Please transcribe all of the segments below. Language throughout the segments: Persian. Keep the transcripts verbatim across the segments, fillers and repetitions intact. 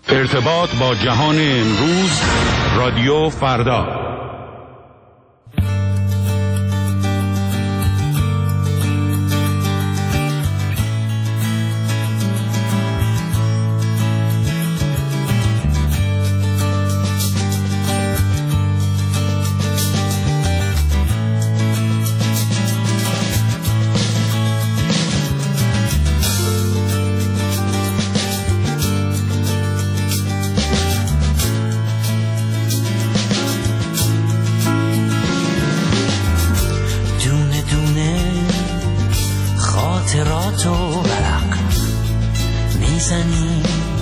ارتباط با جهان امروز، رادیو فردا. خاطراتو برق میزنی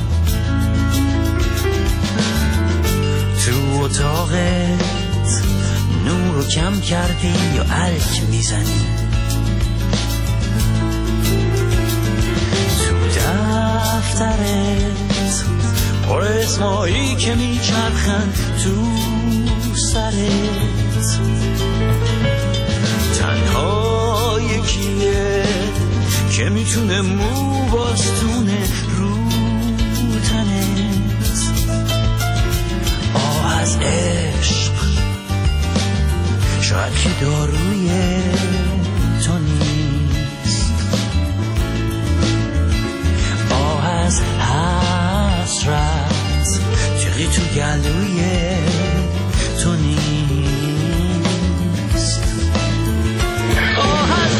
تو اتاقت، نورو کم کردی یا الک میزنی تو دفترت، پر اسمایی که میچرخن تو سرت، تنها یکیه که میتونه مو باستونه رو تنت. آه از عشق شاید که داروی تو نیست، آه از حسرت چقی تو گلوی تو نیست، آه از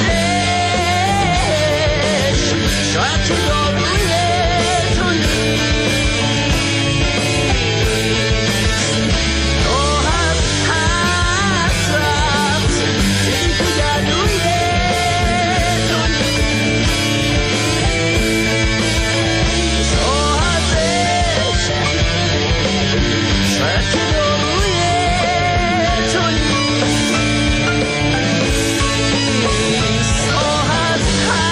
عشق شاید که داروی تو نیست، آه از حسرت چقی تو گلوی تو نیست، آه از عشق شاید که داروی تو نیست، آه از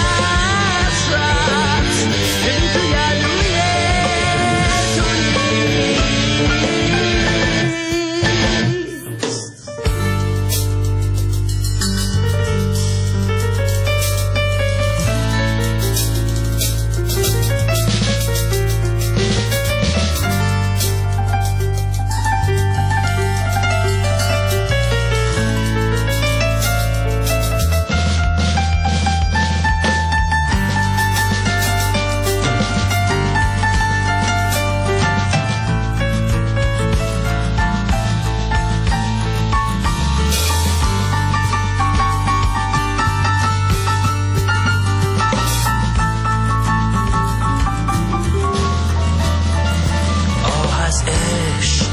حسرت چقی تو گلوی تو نیست. آه از عشق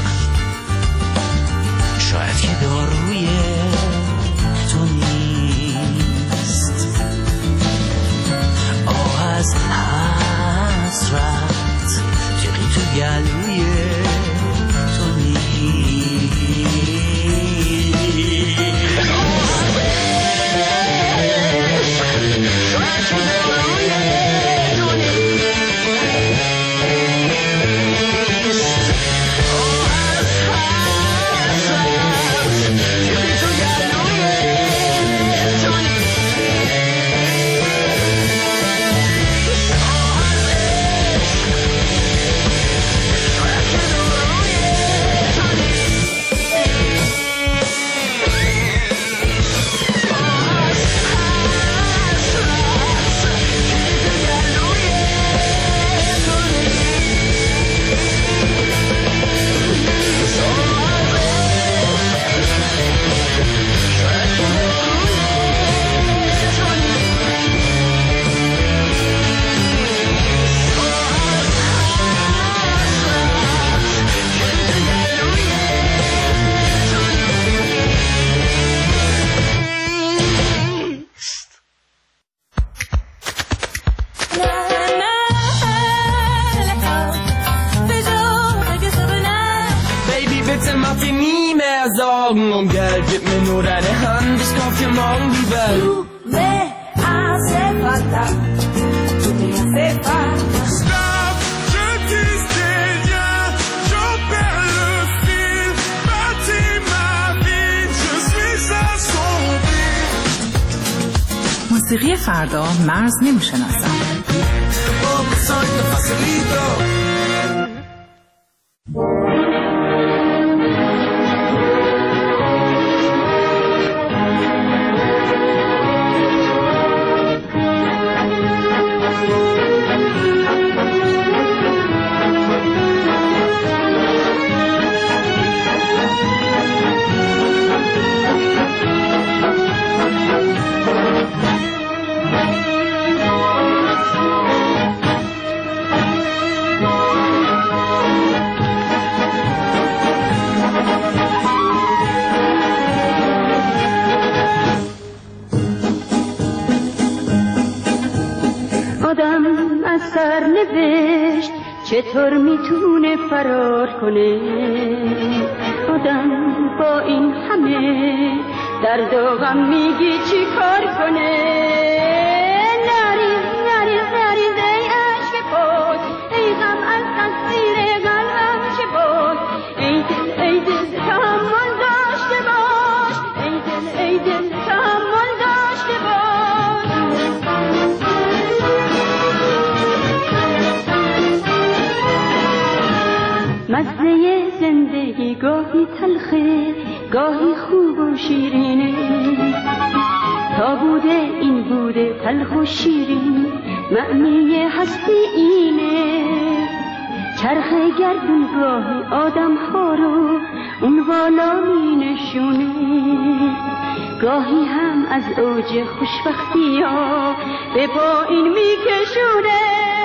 شاید که داروی تو نیست، آه از حسرت چقی تو گلوی تو نیست، آه از عشق شاید که داروی تو نیست، آه از حسرت چقی تو گلوی تو نیست، آه از عشق شاید که داروی تو نیست، آه از حسرت چقی تو گلوی تو Baby, bitte mach dir nie mehr Sorgen um Geld, gib mir nur deine Hand, ich kauf dir morgen die Welt. Tú me hace falta, tú me hace falta. Stop, je dis rien, j'en perds le fil, bâtis ma vie, je suis assombri. موسیقی فردا مرز نمیشناسم. بهشت چطور میتونه فرار کنه؟ آدم با این همه درد و غم میگی چی کار کنه؟ نریز نریز نریز ای عشق پاک، ای غم از تصویر قلبم چه باک. ای دل ای دل تحمل داشته باش، ای دل ای دل تحمل داشته باش. مزه زندگی گاهی تلخه گاهی خوب و شیرینه، تا بوده این بوده تلخ و شیرین، معنی هستی اینه. چرخ گردون گاهی آدم ها رو اون والا می نشونه، گاهی هم از اوج خوشبختی ها به پایین می کشونه.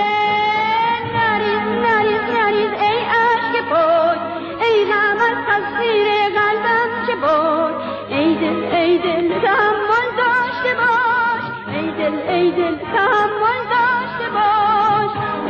نریز نریز نریز ای عشق پاک، ای غم از تصویر قلبم چه باک. ای دل ای دل تحمل داشته باش، ای دل ای دل تحمل داشته باش.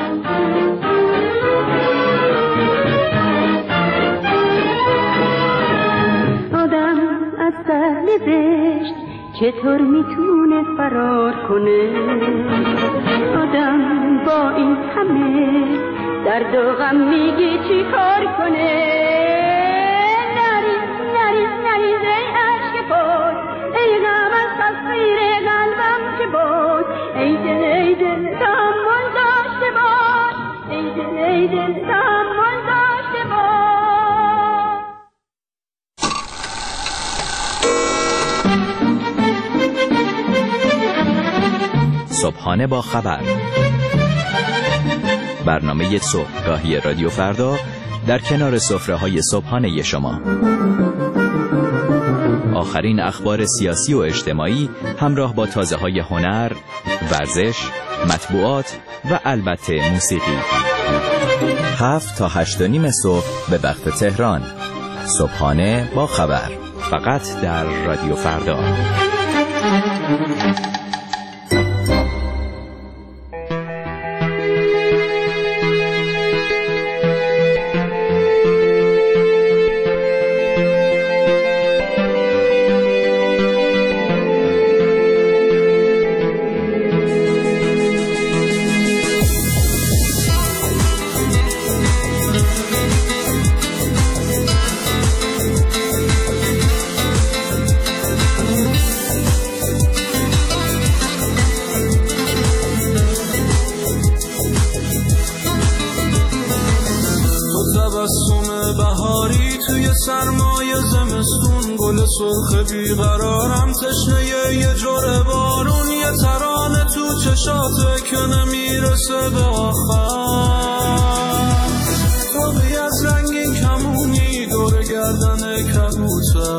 آدم از پهل بهشت چطور میتونه فرار کنه؟ آدم با این همه درد و غم میگی چی کار کنه؟ نریز نریز نریز ای عشق پاک، ای غم از تصویر قلبم چه باک. ای دل ای دل تحمل داشته باش، ای دل ای دل تحمل داشته باش. صبحانه با خبر، برنامه صبحگاهی رادیو فردا در کنار سفره‌های صبحانه شما. آخرین اخبار سیاسی و اجتماعی همراه با تازه‌های هنر، ورزش، مطبوعات و البته موسیقی. هفت تا هشت و نیم صبح به وقت تهران. صبحانه با خبر، فقط در رادیو فردا. سرمایه زمستون گل سرخ بیقرارم، تشنه یه جوره بارون، یه ترانه تو چشاته که نمیرسه به آخر. تو از رنگین کمونی دور گردن کبوتر،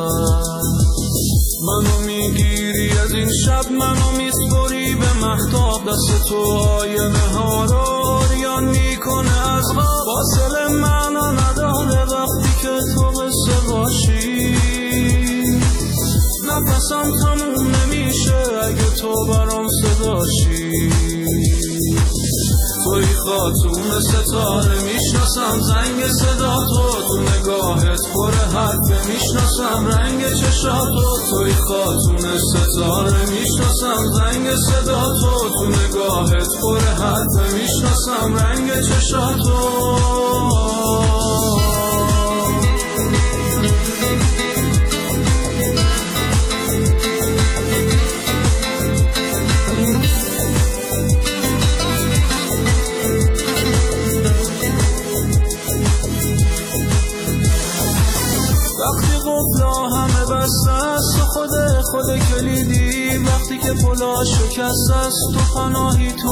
منو میگیری از این شب، منو میسپری به مختاب، دست تو آینه ها رو عریان میکنه از خواب. فاصله معنا نداره وقتی که تو قصه باشی، نفسم تموم نمیشه اگه تو برام صداشی. توی خاتون ستاره میشناسم زنگ صدا تو، تو نگاهت پر حرفه میشناسم رنگ چشاتو. توی خاتون ستاره میشناسم زنگ صدا تو، تو نگاهت پر حرفه میشناسم رنگ چشاتو. خود خود کلیدی وقتی که پلا شکست است، تو پناهی تو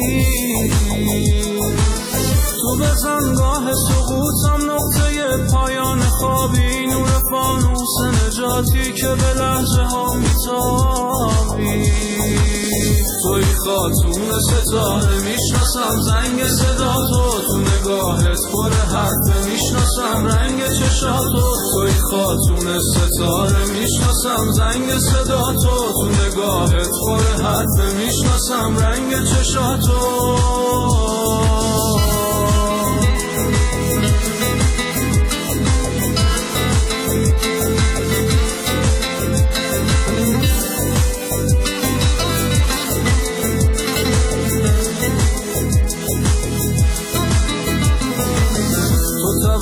امید. تو بزنگاه سقوطم نقطه پایان خوابی، نور فانوس نجاتی که به لحظه ها میتابی. توی خاتون ستاره میشناسم زنگ صدا تو، تو نگاهت پر حرفه میشناسم رنگ چشاتو. توی خاتون ستاره میشناسم زنگ صدا تو، تو نگاهت پر حرفه میشناسم رنگ چشاتو.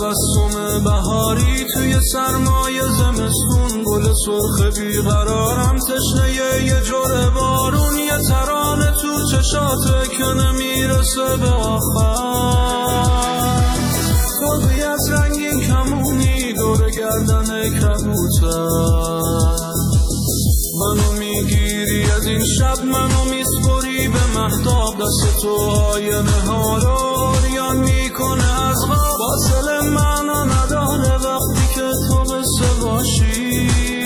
تبسم بهاری توی سرمای زمستون، گل سرخ بیقرارم تشنه یه جور بارون، یه ترانه تو چشاته که نمیرسه به آخر، خلقی از رنگین کمونی دور گردن کبوتر، منو میگیری از این شب، منو میسپری به مهتاب، دست تو آینه ها رو اوریان میکنه از خواب، فاصله معنا نداره وقتی که تو قصه باشی،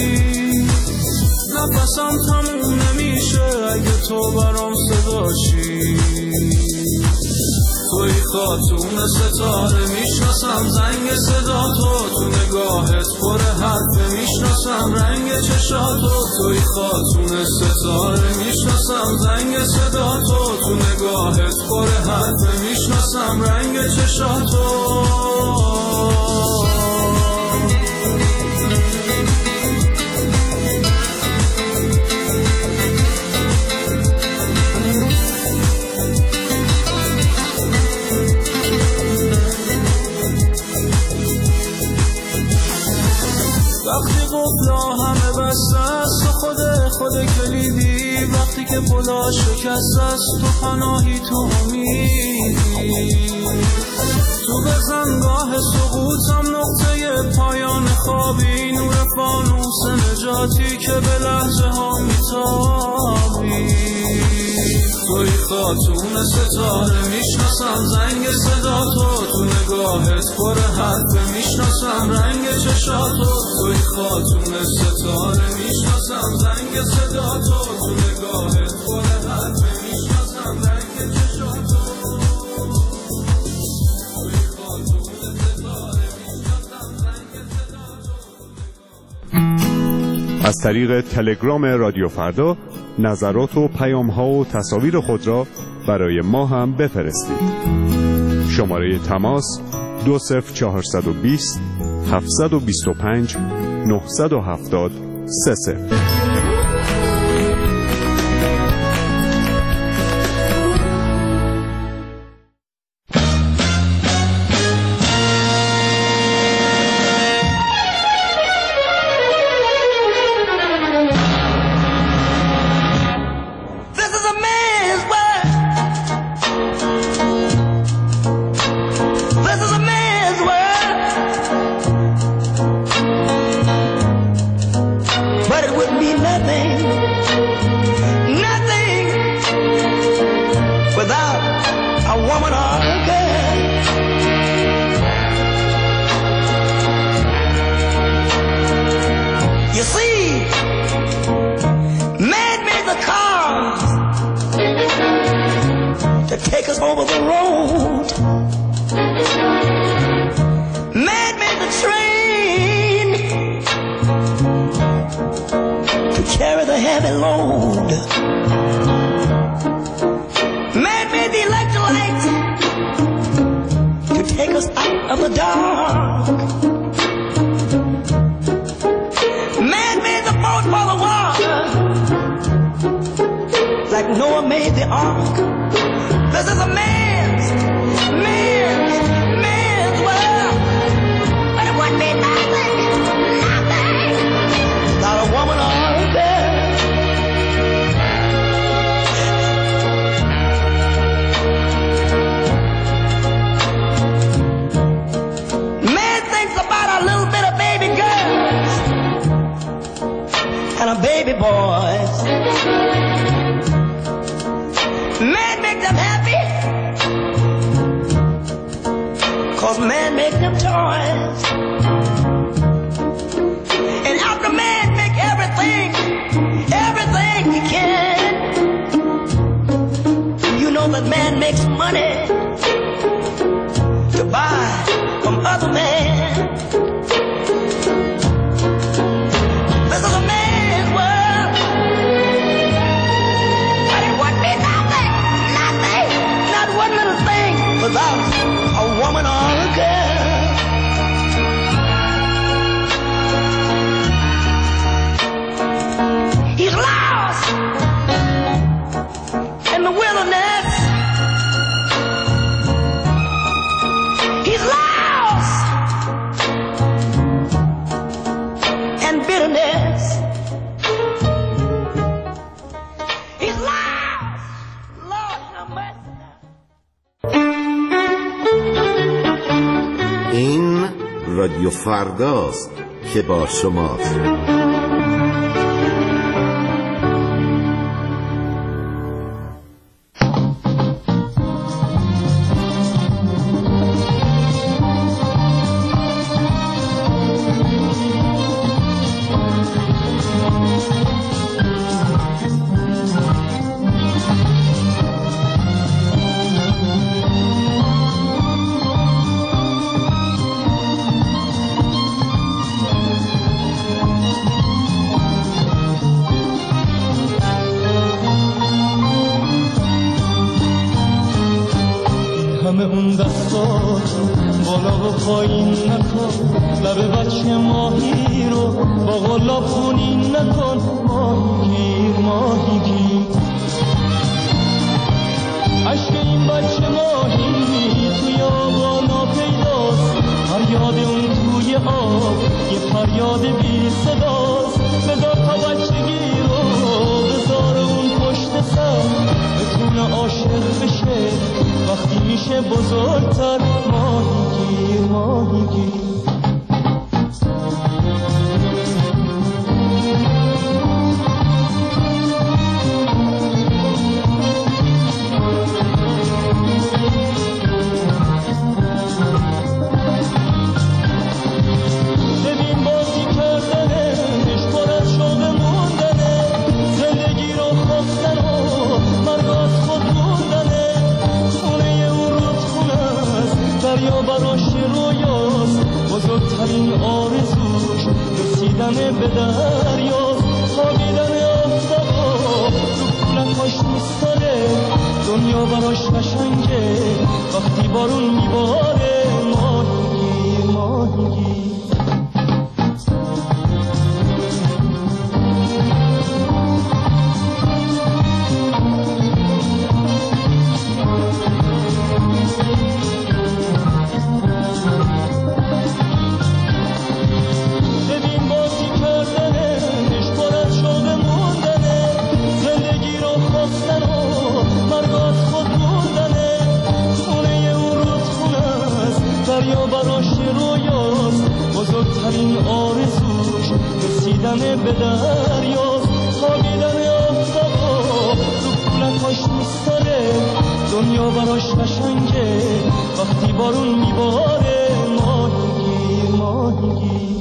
نفسم تموم نمیشه اگه تو برام صداشی، توی خاتون ستاره میشناسم زنگ صدا تو، تو نگاهت پر حرف میشناسم رنگ چشاتو، توی خاتون ستاره میشناسم زنگ صدا تو، تو نگاهت پر حرف میشناسم رنگ چشاتو. وقتی قفلا همه بسته است و خود خود کلیدی، وقتی که پلا شکست است تو پناهی تو امیدی، تو به زنگاه سقوطم نقطه پایان خوابی، نور فانوس نجاتی که به لحظه ها میتابی، توی خاتون ستاره میشناسم زنگ صدا تو، تو نگاهت پر حرف میشناسم رنگ چشاتو، توی خاتون ستاره میشناسم زنگ صدا تو، تو نگاهت پر حرف میشناسم رنگ چشاتو، توی خاتون ستاره میشناسم رنگ صدا تو. از طریق تلگرام رادیو فردا نظرات و پیام‌ها و تصاویر خود را برای ما هم بفرستید. شماره تماس دو صفر چهارصد و بیست هفتصد و بیست و پنج نهصد و هفتاد سه صفر. Take us over the road. Man made the train to carry the heavy load. Man made the electric lights to take us out of the dark. Man made the boat for the water, like Noah made the ark. This is a man's, man's, man's world. But it wouldn't be nothing, nothing without a woman or a girl. Man thinks about a little bit of baby girls and a baby boys. Man make them happy, 'cause man make them toys. And after man make everything, everything he can, you know that man makes money to buy from other men. This is a man's world, but it wouldn't be nothing, nothing, not one little thing without a woman or a girl. He's lost in the wilderness. He's lost رادیو فرداست که با شماست. پایین نکن لب بچه ماهی رو با غلاب خونین نکن ماهی ماهی گیر عشق این بچه ماهی توی آبا ناپیداست فریاد اون توی آب یه فریاد بی صداست بذار تا بچگی رو بذار اون پشت سر بتونه عاشق بشه وقتی میشه بزرگتر ماهی گیر ماهی گیر بزرگترین آرزوش رسیدن به دریاست خوابیدن آفتابا تو کولکاش میستاره دنیا براش قشنگه وقتی بارون میباره ماهی ماهی بزرگترین آرزوش رسیدن به دریاست خوابیدن آفتابا تو کولکاش میستاره دنیا براش قشنگه وقتی بارون میباره ماهی گیر ماهی گیر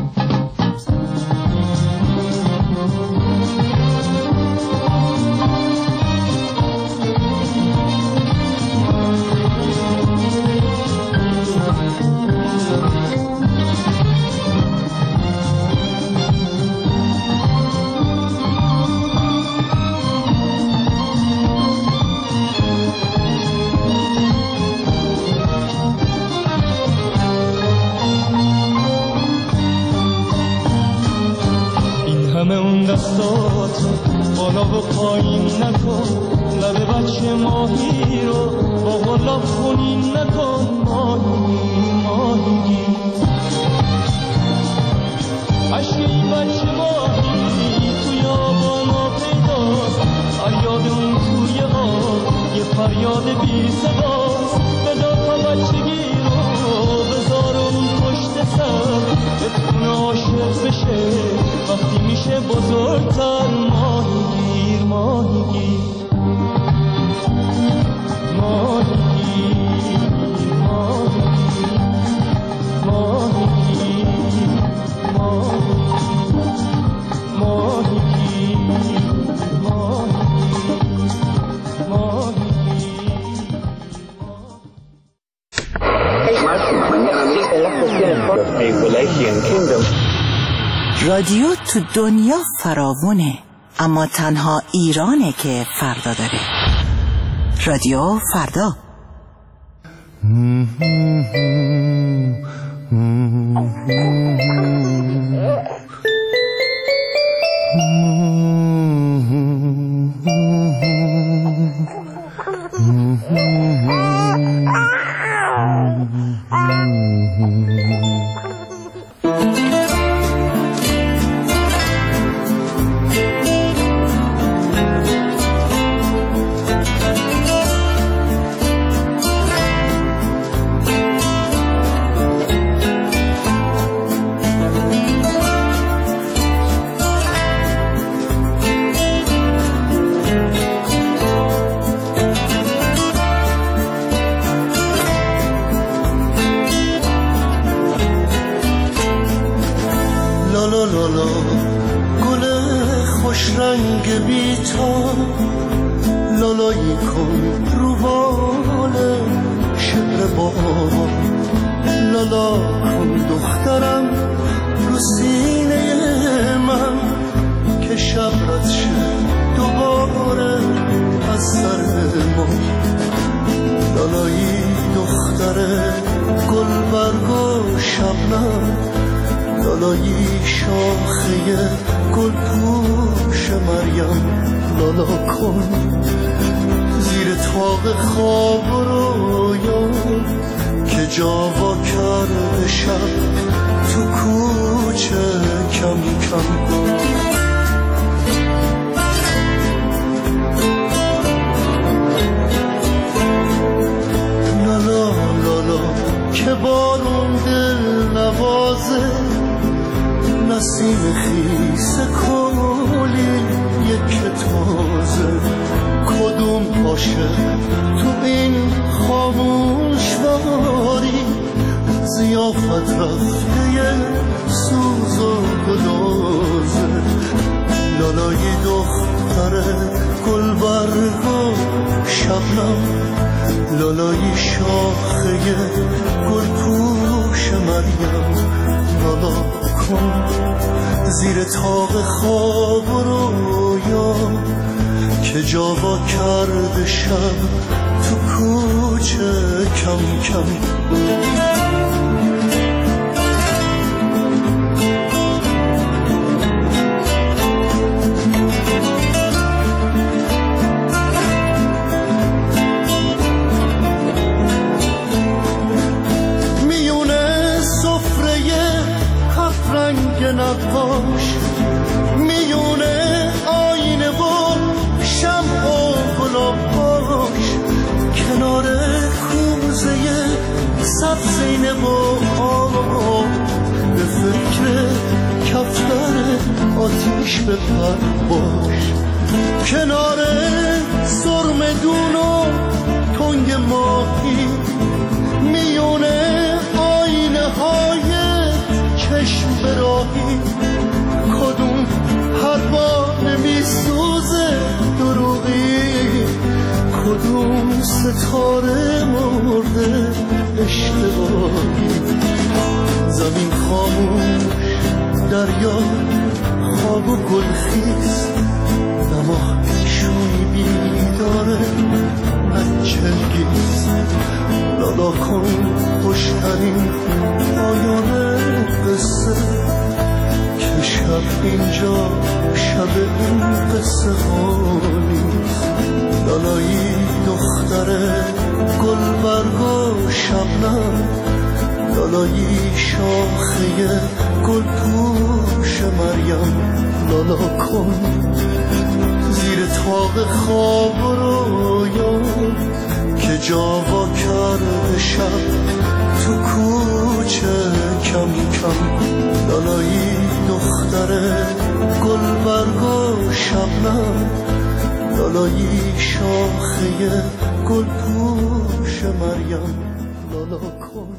دستاتو بالا و پایین نکن لب بچه ماهی رو با غلاب خونین نکن ماهی ماهی عشق این بچه ماهی توی آبا ناپیداست فریاد اون توی آب یه فریاد بی صداست بذار تا بچگی رو بذار اون پشت سر بتونه عاشق بشه وقتی میشه بزرگتر ماهی گیر ماهی گیر ماهی گیر ماهی گیر ماهی گیر ماهی گیر رادیو تو دنیا فراوونه اما تنها ایرانه که فردا داره. رادیو فردا. لالا لالا گل خوش رنگ بیتا لالایی کن رو بال شعر بابا لالا کن دخترم رو سینه من که شب رد شد دوباره از سر ما لالایی دختر گل برگ و شبنم لالایی شاخه گل پوش مریم لالا کن زیر طاق خواب و رویا که جاوا کرده شب تو کوچه کم کم لالا لالا که بارون دل نوازه نسیم خیس کلی یک تازه کدوم باشه تو این خاموش باری زیافت رفته سوز و گدازه لالای دختر گل برگ و شبنم لالای شاخه گل پوش مریم لالا کن زیر طاق خواب و رویا که جاوا کرده شب تو کوچه کم کم نقاش میونه آینه و شمع و گلاباش کنار کوزه سبزینه و آب به فکر کفتر آتیش بپر باش کنار سرمدون و تنگ ماهی میونه آینه های چشم براهی کدوم پروانه میسوزه دروغی کدوم ستاره مرده اشتباهی زمین خاموش دریا خواب و گلخیز نما شوی بیداره نچلگیز لالا کن خوشترین پایان قصه که شب اینجا شب این قصه ها نیست لالایی دختر گل برگ و شبنم لالایی شاخه گل پوش مریم لالا کن زیر طاق خواب و رویا که جاوا کرده شب تو کوچه کم کم لالایی دختر گل برگ و شبنم لالایی شاخه گل پوش مریم لالا کن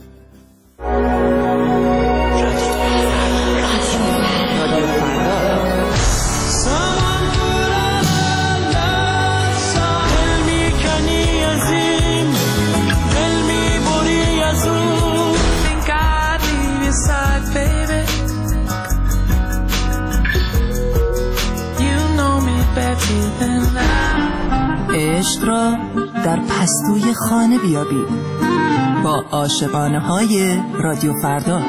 عشق را در پستوی خانه بیابید با عاشقانه های رادیو فردا.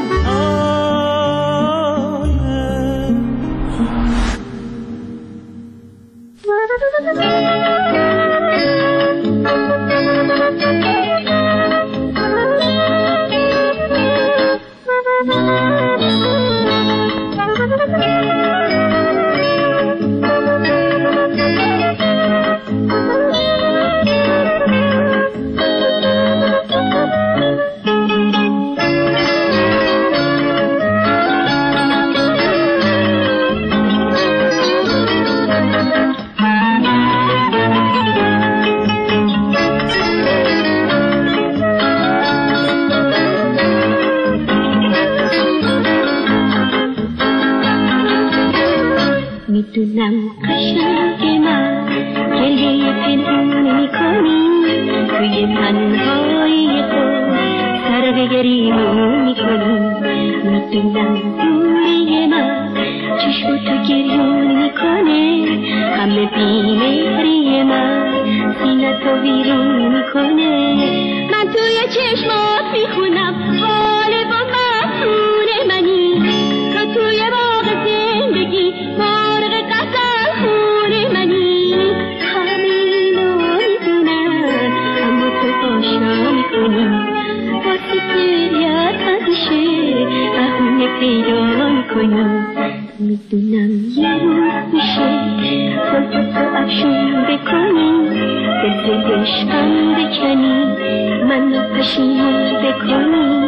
میدونم دوری من چشم تو گریون میکنه، همه بیمهری من سینه تو ویرون میکنه. من توی چشمات میخونم حال با مفتون منی، تو توی باغ زندگی مرغ قسم خون منی. همینو میدونم اما تو باشا میکنی، واسه گریت همیشه بهونه پیدا میکنی. میدونم یه روز میشه تو تو افشون بکنی، دل عشقم بکنی، منو پشیمون بکنی.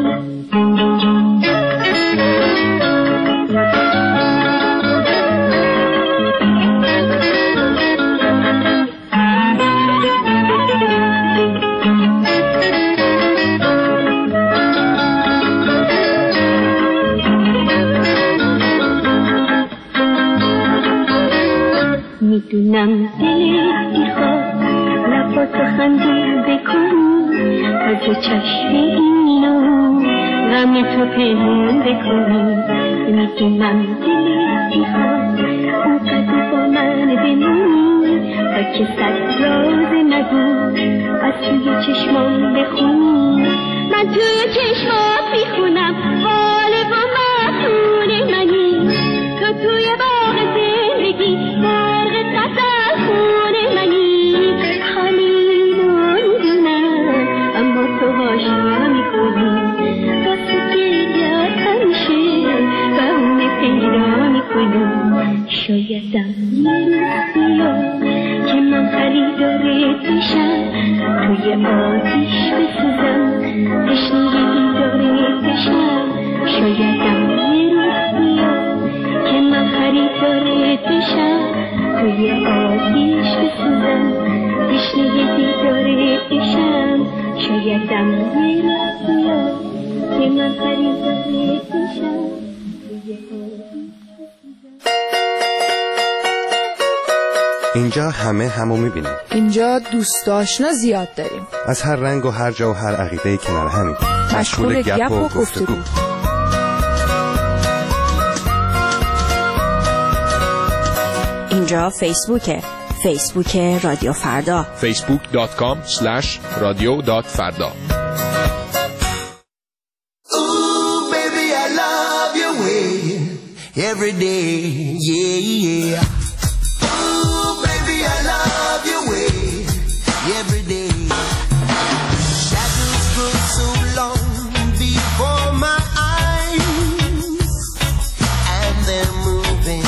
میدونم دلت میخواد لباتو خندون بکنی، از چشم اینو غم تو پنهون بکنی. میدونم دلت میخواد اونقدر با من بمونی، تا که صد راز نگو از توی چشمان بخونی. من توی چشمات میخونم حال با مفتون منی، تو توی باغ زندگی مرغ قسم خون منی. همینو میدونم اما تو هاشا میکنی، واسه گریت همیشه بهونه پیدا میکنی. شایدم یه روز بیاد که من خریدارت بشم، توی آتیش بسوزم تشنه دارت بشم. شایدم یه روز بیاد که من خریدارت بشم، توی آتیش بسوزم تشنه دیدارت بشم. شایدم یه روز بیاد که من خریدارت بشم، توی آتیش. اینجا همه همو میبینیم. اینجا دوست آشنا زیاد داریم، از هر رنگ و هر جا و هر عقیده کنار همین، مشغول گپ و گفتگو. اینجا فیسبوکه، فیسبوک رادیو فردا، فیسبوک دات کام اسلش رادیو دات فردا. Every day, yeah, yeah. Ooh, baby, I love your way. Every day. Shadows grow so long before my eyes, and they're moving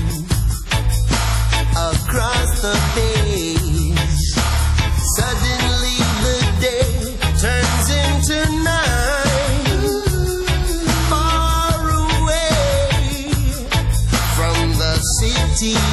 across the page. Suddenly the day turns into night. Far away from the city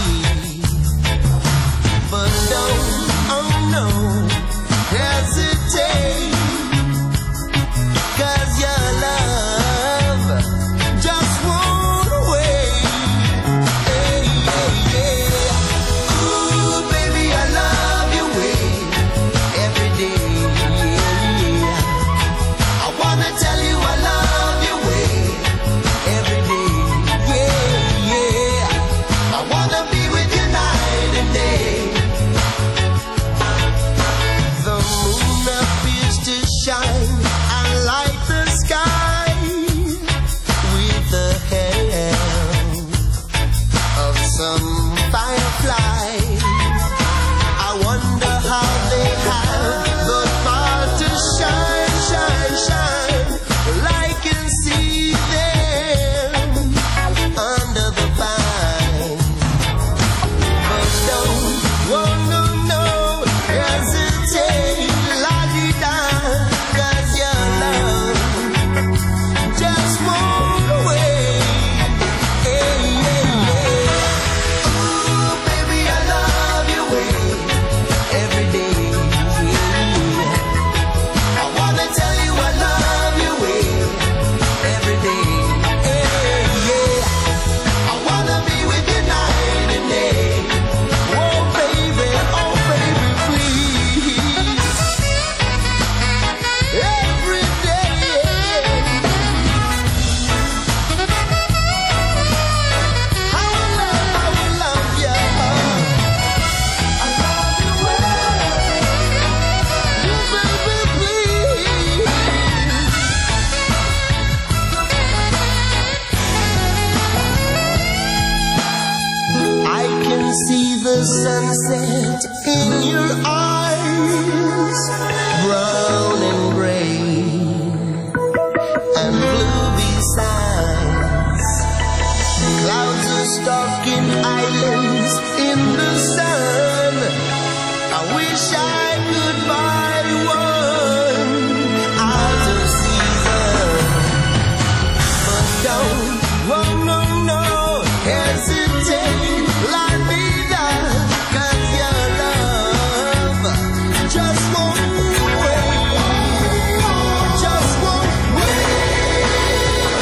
sunset in your eyes, brown and gray and blue besides. Clouds are stalking islands in the sun. I wish I could buy one out of season, but don't, oh no, no, hesitate, like me down, 'cause your love just won't wait, just won't wait.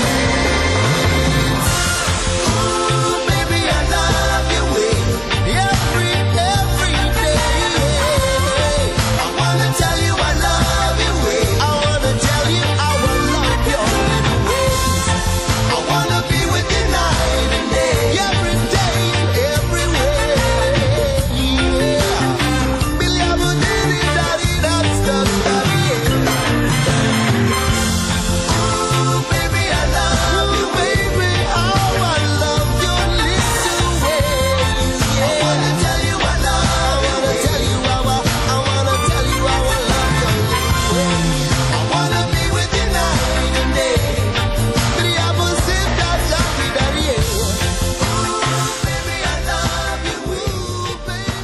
Oh, baby, I love you way, every, every day. I wanna tell you I love you way, I wanna tell you I will love you always. I wanna be with you night and day, every day and everywhere. Yeah. Billy, I would do it, daddy, that's the daddy. Oh, baby, I love you, baby. How I love your little ways. Yeah. I wanna tell you I love you. I wanna tell you how I, I wanna tell you how I love your little ways. I wanna be with you night and day. Billy, I would sit that daddy, daddy. Oh, baby, I love you, ooh,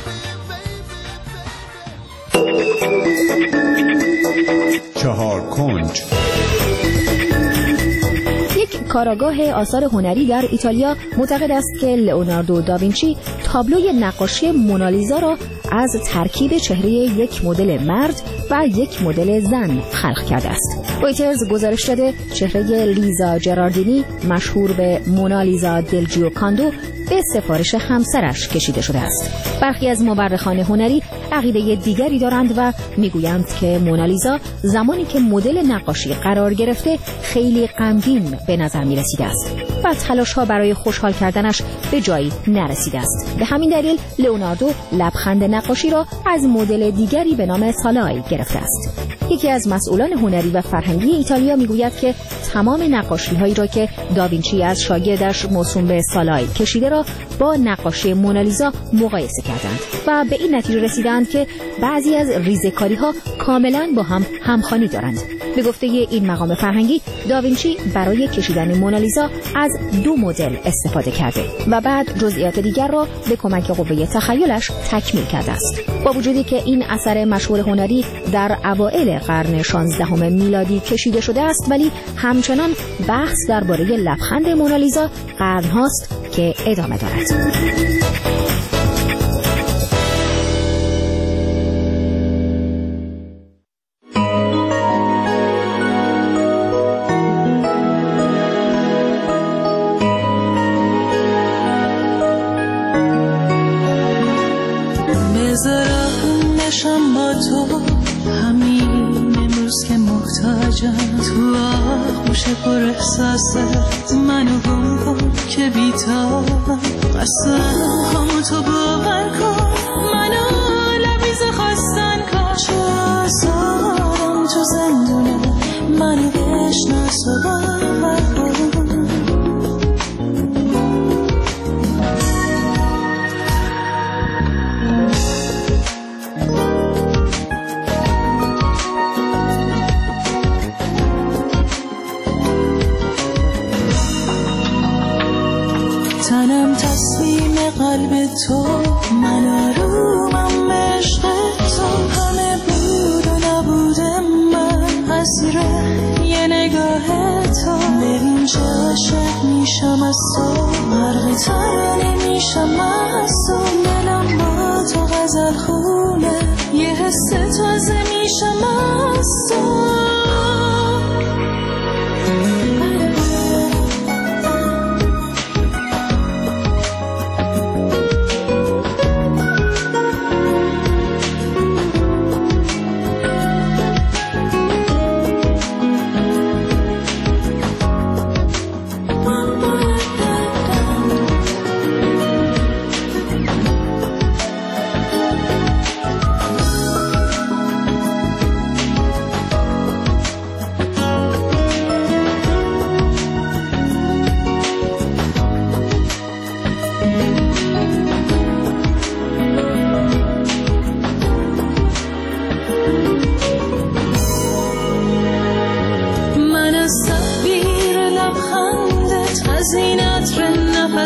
baby, baby. چهار کنج. یک کاراگاه آثار هنری در ایتالیا معتقد است که لئوناردو داوینچی تابلوی نقاشی مونالیزا را از ترکیب چهره یک مدل مرد و یک مدل زن خلق کرده است. رویترز گزارش داده چهره لیزا جراردینی مشهور به مونالیزا دل جیوکاندو به سفارش همسرش کشیده شده است. برخی از مورخان هنری عقیده دیگری دارند و میگویند که مونالیزا زمانی که مدل نقاشی قرار گرفته خیلی غمگین به نظر می رسیده است و تلاش ها برای خوشحال کردنش به جایی نرسیده است. به همین دلیل لئوناردو لبخند نقاشی را از مدل دیگری به نام سالای گرفته است. یکی از مسئولان هنری و فرهنگی ایتالیا میگوید که تمام نقاشی هایی را که داوینچی از شاگردش موسوم به سالای کشیده را با نقاشی مونالیزا مقایسه کردند و به این نتیجه رسیدند که بعضی از ریزه‌کاری ها کاملا با هم همخوانی دارند. به گفته این مقام فرهنگی داوینچی برای کشیدن مونالیزا از دو مدل استفاده کرده و بعد جزئیات دیگر را به کمک قوه تخیلش تکمیل کرده است. با وجودی که این اثر مشهور هنری در اوایل قرن شانزدهم میلادی کشیده شده است، ولی همچنان بحث درباره لبخند مونالیزا قرن‌هاست که ادامه دارد. نشم با تو همین امروز که محتاجم، تو آغوش پر احساست منو گم کن که بیتابم، قسم کن تو باور کن منو لبریز خواستن کن، چه آزارم تو زندونه منو بشناس و باور کن. تنم تصمیم قلب تو، من آرومم عشق تو، همه بود و نبود من اسیر یه نگاه تو. ببین چه عاشق میشم از تو، غرق ترانه میشم از تو، دلم با تو غزل خونه، یه حس تازه میشم از تو.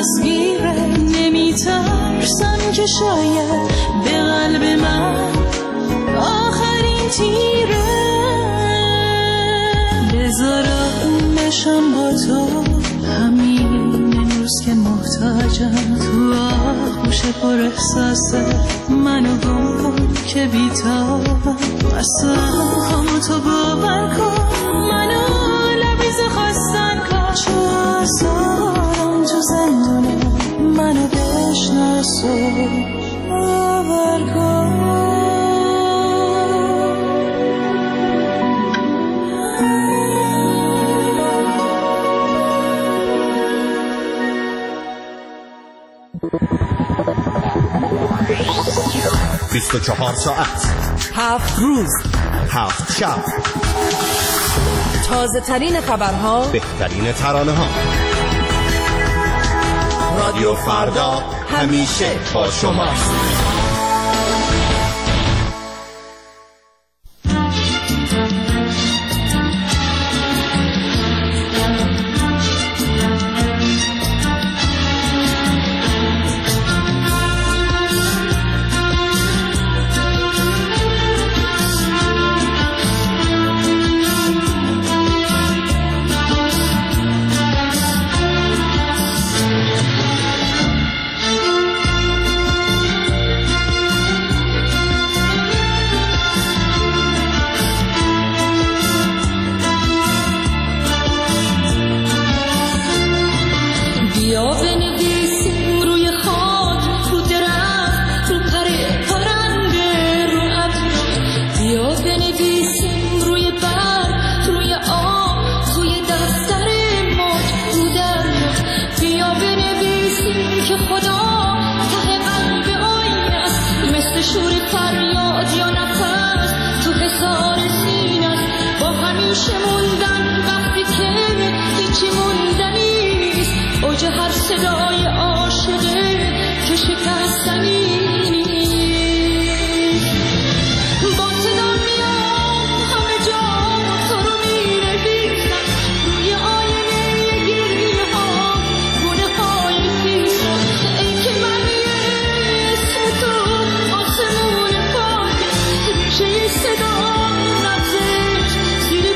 دستگیره، نمیترسم که شاید به قلب من آخرین تیره. بذارم بشم با تو همین امروز که محتاجم، تو آغوش پر احساسه منو گم کن که بیتابم. اصلا همو تو باور کن، منو لبیز خواستن کن، چو آزارم تو زندونه منو بشناس و باور کن. بیست و چهار ساعت، هفت روز، هفت شب، تازه ترین خبرها، بهترین ترانه ها. رادیو فردا همیشه با شماست.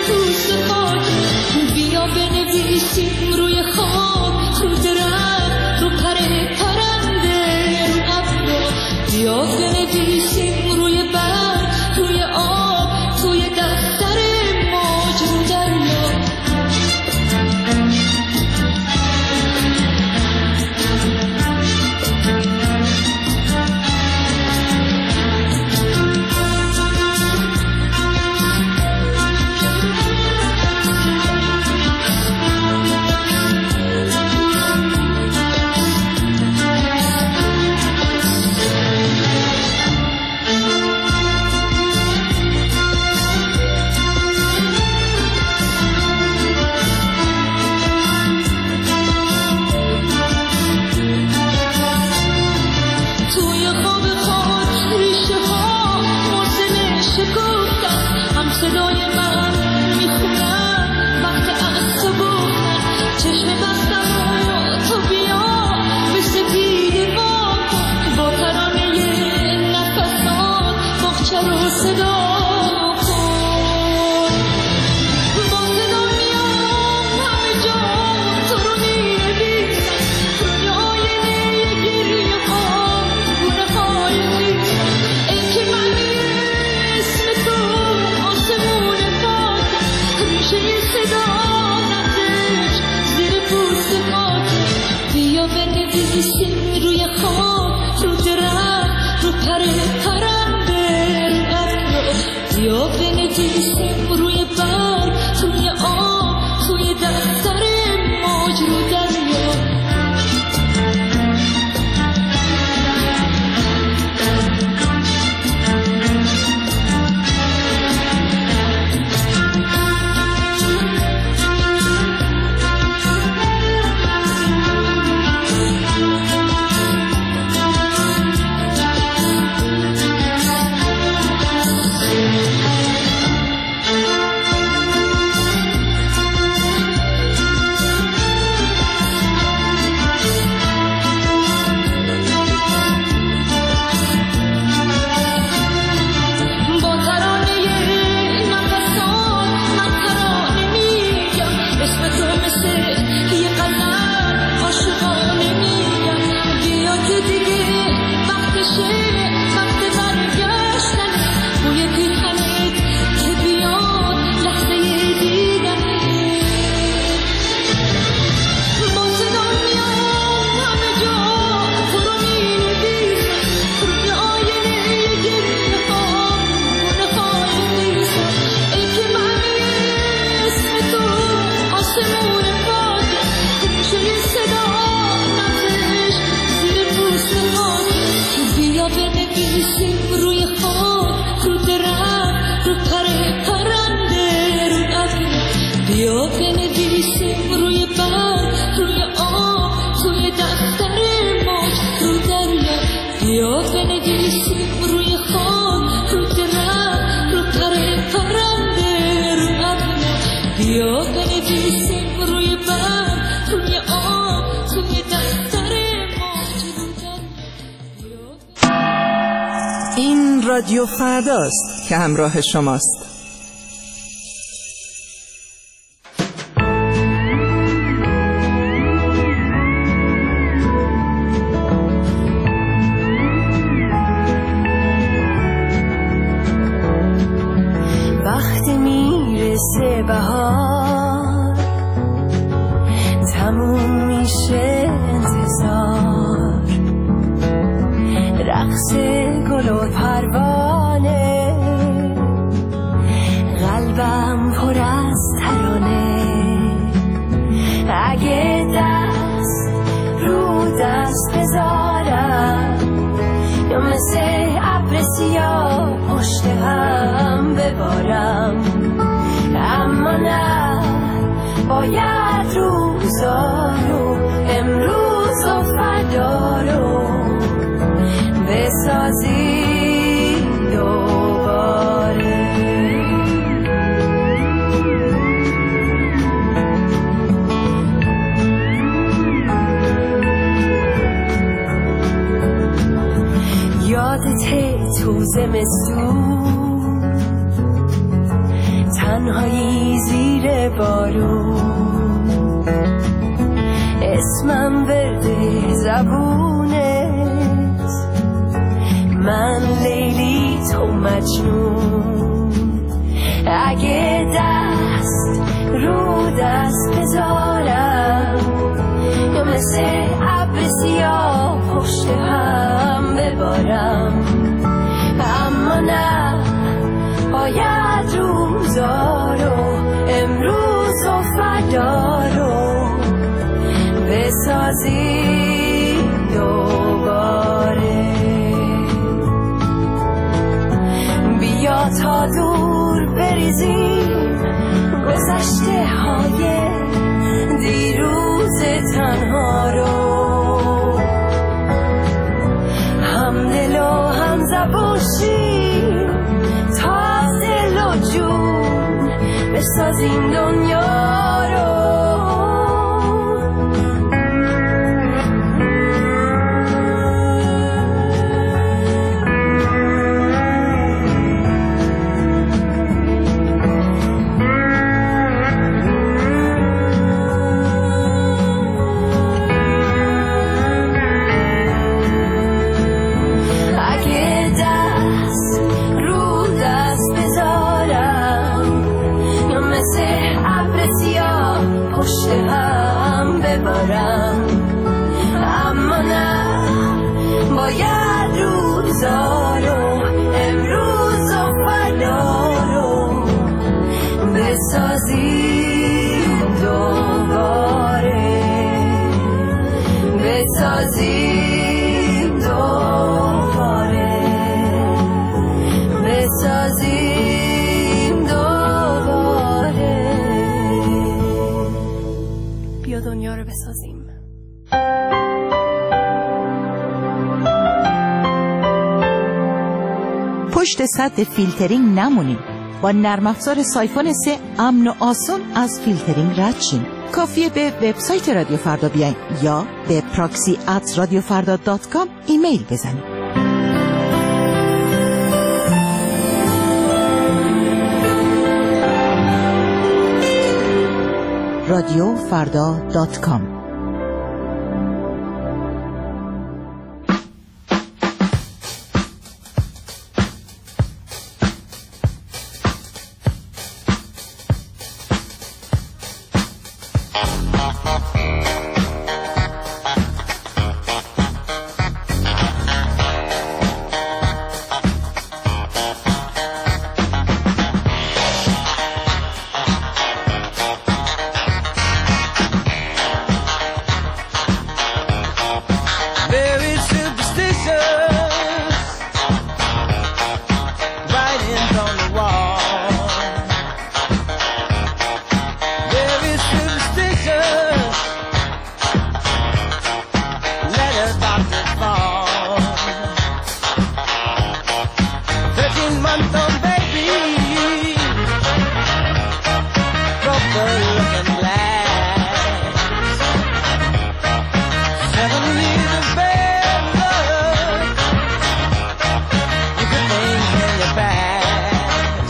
بنویسیم روی خاک رو درخت بیا بنویسیم روی برگ روی آب توی دفتر موج رو دریا بیا بنویسیم روی خاک رو درخت رو پر پرنده رو ابنا بیا بنویسیم روی برگ روی آب توی دفتر موج رو دریا. این رادیو فرداست که همراه شماست. وقتی میرسه بهار تموم میشه انتظار رقص گل و پروانه قلبم پر از ترانه اگه دست رو دست بذارم یا مثل ابر سیاه پشت هم ببارم اما نه باید روزا رو امروز و فردا رو بسازی دوباره یادته تو زمستون تنهایی زیر بارون اسمم ورده زبونت من لیلی تو مجنون اگه دست رو دست بذارم یا مثل ابر سیاه پشت هم ببارم اما نه باید روزا رو امروز و فردا رو بسازی دوباره بیا تا دور بریزیم گذشته های دیروز تنها رو هم دل و هم زبون شیم تا دل و جون بسازیم دنیا رو پشت هم ببارم اما نه باید روزا رو امروز و فردا رو بسازیم دوباره بسازیم دوباره بسازیم دوباره بیا دنیا رو بسازیم پشت سد فیلترینگ نمونیم. با نرم افزار سایفون سه امن و آسون از فیلترینگ رد شیم. کافیه به وبسایت رادیو فردا بیاین یا به پراکسی ات رادیو فردا دات کام ایمیل بزنید. رادیو فردا دات کام. looking glass. Seven years of bad luck, you could things in your past.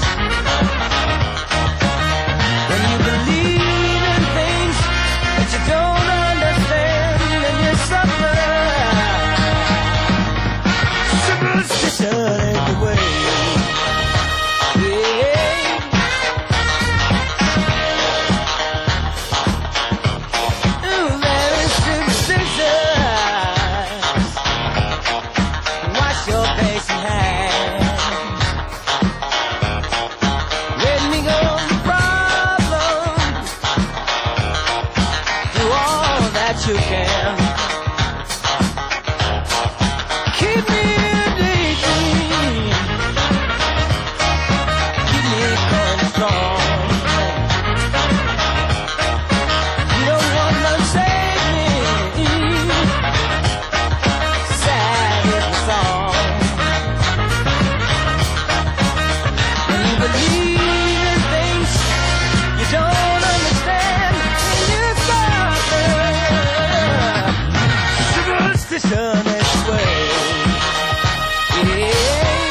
When you believe in things that you don't understand, and you suffer. Superstition ain't the way. You can keep me in daydream, keep me going strong. You don't want to save me. Sad is the song. When you believe in things you don't understand, and you suffer. Superstition is the way. Yeah.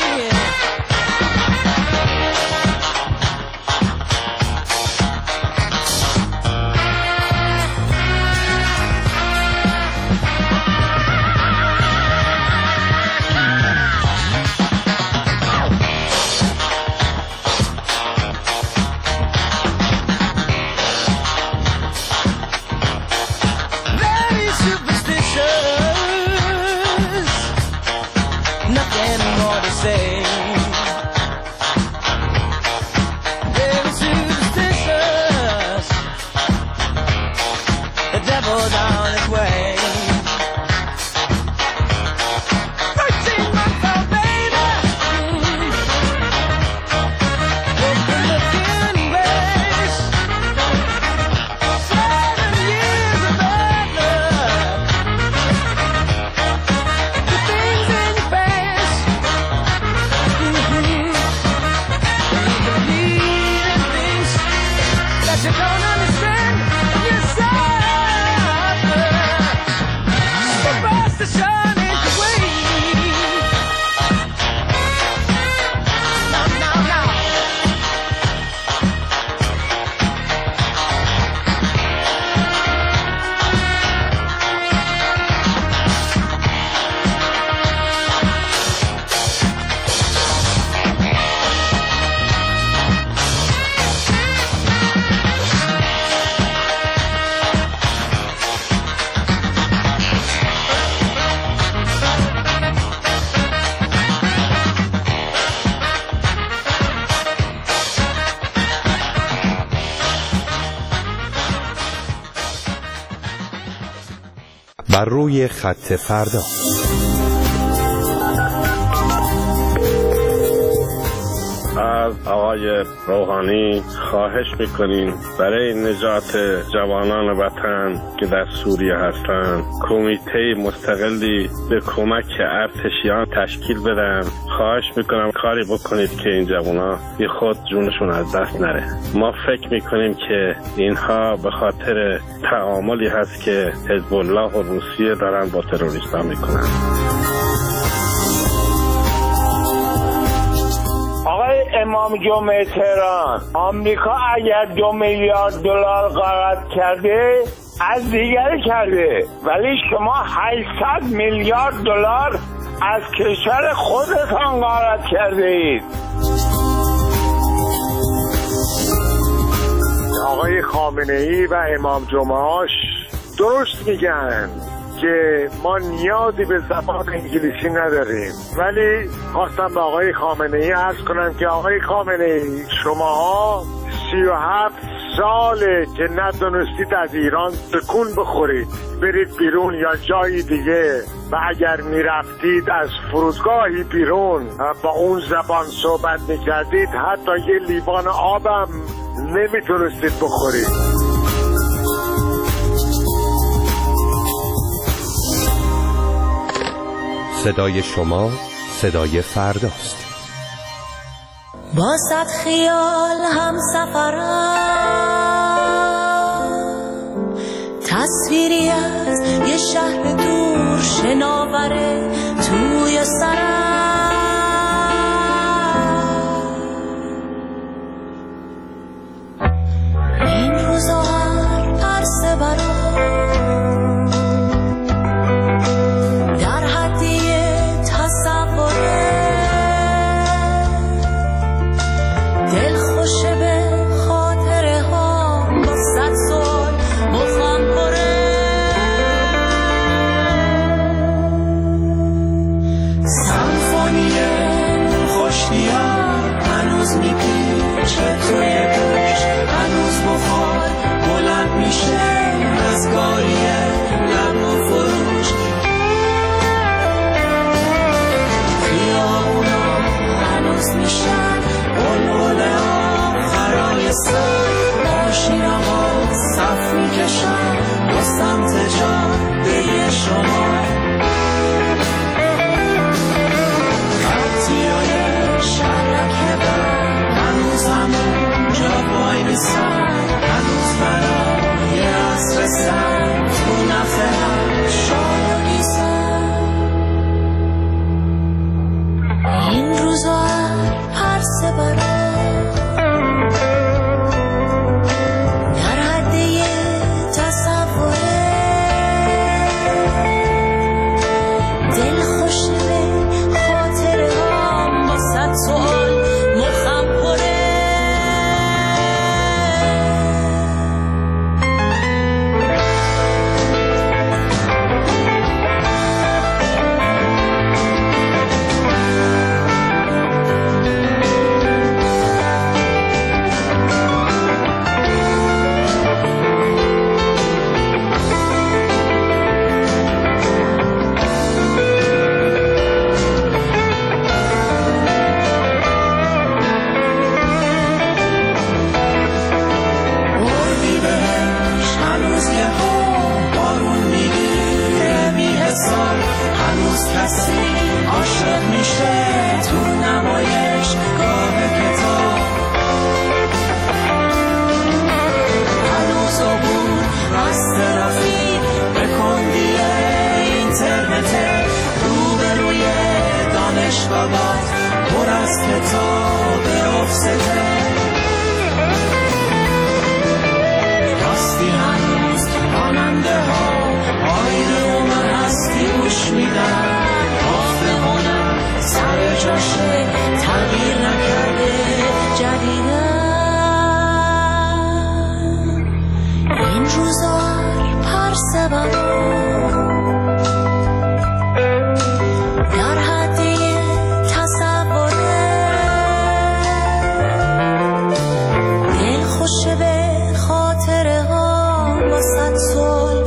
Very superstitious, nothing more to say. Very superstitious, the devil's on his way. Thirteen months old baby, open looking grace. Seven years of bad luck, the things in your past. Mm-hmm. You believe in things that you don't understand, and you suffer. Superstition is the way. No, no, no. بر روی خط فردا. از آقای روحانی خواهش میکنیم برای نجات جوانان وطن که در سوریه هستند کمیته مستقلی به کمک ارتشیان تشکیل بدن. خواهش میکنم کاری بکنید که این جوانان بی خود جونشون از دست نره. ما فکر میکنیم که اینها به خاطر تعاملی هست که حزب الله و روسیه دارن با تروریستا میکنن. آقای امام جمعه تهران، آمریکا اگر دو میلیارد دلار غارت کرده از دیگری کرده، ولی شما هشتصد میلیارد دلار از کشور خودتان غارت کرده اید. آقای خامنه ای و امام جمعهاش درست میگن که ما نیازی به زبان انگلیسی نداریم، ولی خواستم به آقای خامنه ای عرض کنم که آقای خامنه ای شماها سی و هفت ساله که ندونستید از ایران تکون بخورید برید بیرون یا جایی دیگه، و اگر میرفتید از فرودگاهی بیرون با اون زبان صحبت میکردید حتی یه لیوان آبم نمیتونستید بخورید. صدای شما صدای فرداست. با صد خیال هم سفرم شناوره توی سرم. این روزا هر عرصه برام در حدی تصوره، دل خوشه به خاطره ها با صد سال مخم پره. سمفونی خوشنیار هنوز میپیچه توی گوش، هنوز بخار بلند میشه از گاریه لب و فروش. خیابونا هنوز میشن بلبله آخرای سر، ماشینا ها صف میکشن با سمت جاده شما. خطیای شرکه بر هنوز همون جا وای میسن، هنوز برای عصر سر تو نفه هم شاید میسن. این روزا هر سه برام در حدی تصوره، دل خوشه به خاطره هم با صد سوال مخم پره. بردی بهش هنوز یه ها بارون میگیره بی حساب، هنوز کسی عاشق میشه تو نمایش گاه کتاب. هنوز عبور از ترافیک به کندی اینترنت، روبروی دانشگاه پر از کتاب افسته. راستی هنوز راننده ها آینه من هستی گوش میدن، راه هنر سر جاشه تغییر نکرده جدیدن. این روزا هر سه برام در حدی تصوره، دل خوشه به خاطره ها با صد سال